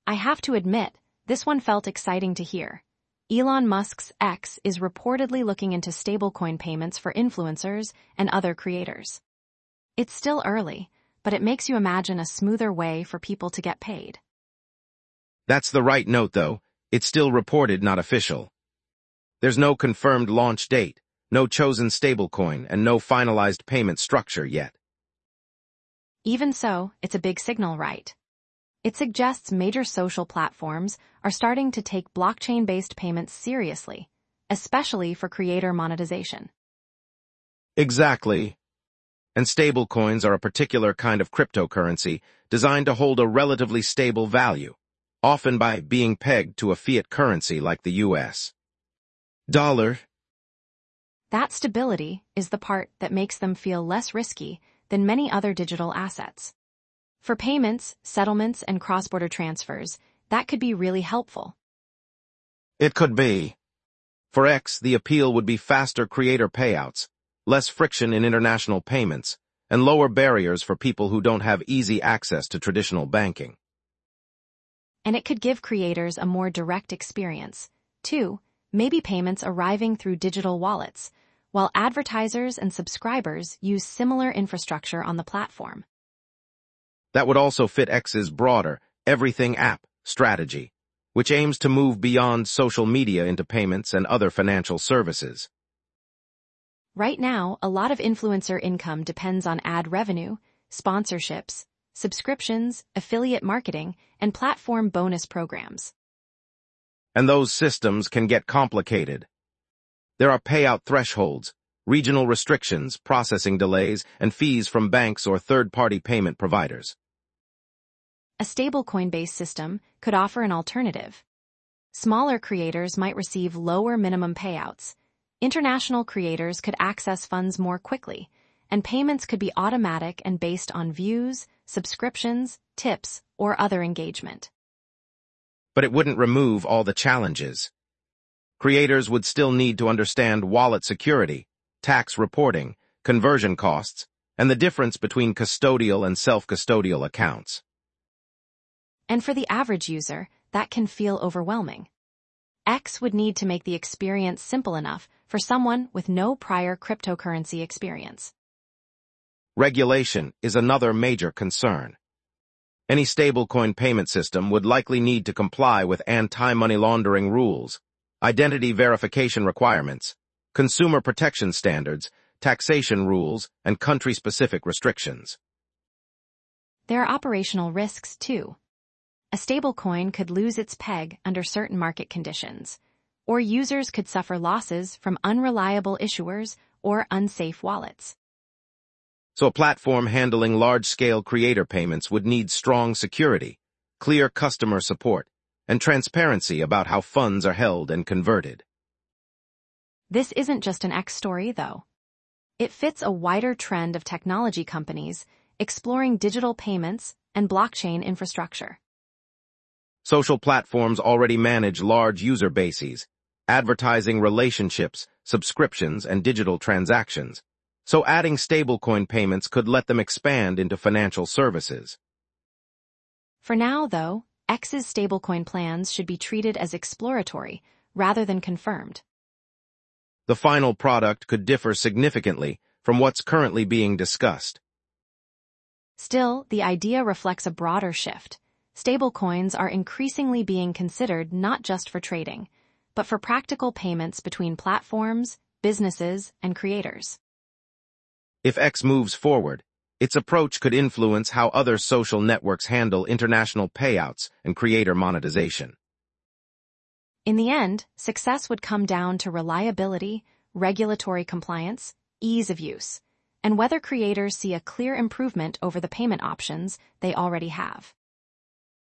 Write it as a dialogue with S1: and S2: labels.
S1: I have to admit, this one felt exciting to hear. Elon Musk's X is reportedly looking into stablecoin payments for influencers and other creators. It's still early, but it makes you imagine a smoother way for people to get paid.
S2: That's the right note, though. It's still reported, not official. There's no confirmed launch date, no chosen stablecoin, and no finalized payment structure yet.
S1: Even so, it's a big signal, right? It suggests major social platforms are starting to take blockchain-based payments seriously, especially for creator monetization.
S2: Exactly. And stablecoins are a particular kind of cryptocurrency designed to hold a relatively stable value, often by being pegged to a fiat currency like the US dollar.
S1: That stability is the part that makes them feel less risky than many other digital assets. For payments, settlements, and cross-border transfers, that could be really helpful.
S2: It could be. For X, the appeal would be faster creator payouts, less friction in international payments, and lower barriers for people who don't have easy access to traditional banking.
S1: And it could give creators a more direct experience, too, maybe payments arriving through digital wallets, while advertisers and subscribers use similar infrastructure on the platform.
S2: That would also fit X's broader Everything app strategy, which aims to move beyond social media into payments and other financial services.
S1: Right now, a lot of influencer income depends on ad revenue, sponsorships, subscriptions, affiliate marketing, and platform bonus programs.
S2: And those systems can get complicated. There are payout thresholds, regional restrictions, processing delays, and fees from banks or third-party payment providers.
S1: A stablecoin-based system could offer an alternative. Smaller creators might receive lower minimum payouts. International creators could access funds more quickly, and payments could be automatic and based on views, subscriptions, tips, or other engagement.
S2: But it wouldn't remove all the challenges. Creators would still need to understand wallet security, tax reporting, conversion costs, and the difference between custodial and self-custodial accounts.
S1: And for the average user, that can feel overwhelming. X would need to make the experience simple enough for someone with no prior cryptocurrency experience.
S2: Regulation is another major concern. Any stablecoin payment system would likely need to comply with anti-money laundering rules, identity verification requirements, consumer protection standards, taxation rules, and country-specific restrictions.
S1: There are operational risks, too. A stablecoin could lose its peg under certain market conditions, or users could suffer losses from unreliable issuers or unsafe wallets.
S2: So a platform handling large-scale creator payments would need strong security, clear customer support, and transparency about how funds are held and converted.
S1: This isn't just an X story, though. It fits a wider trend of technology companies exploring digital payments and blockchain infrastructure.
S2: Social platforms already manage large user bases, advertising relationships, subscriptions, and digital transactions, so adding stablecoin payments could let them expand into financial services.
S1: For now, though, X's stablecoin plans should be treated as exploratory rather than confirmed.
S2: The final product could differ significantly from what's currently being discussed.
S1: Still, the idea reflects a broader shift. Stablecoins are increasingly being considered not just for trading, but for practical payments between platforms, businesses, and creators.
S2: If X moves forward, its approach could influence how other social networks handle international payouts and creator monetization.
S1: In the end, success would come down to reliability, regulatory compliance, ease of use, and whether creators see a clear improvement over the payment options they already have.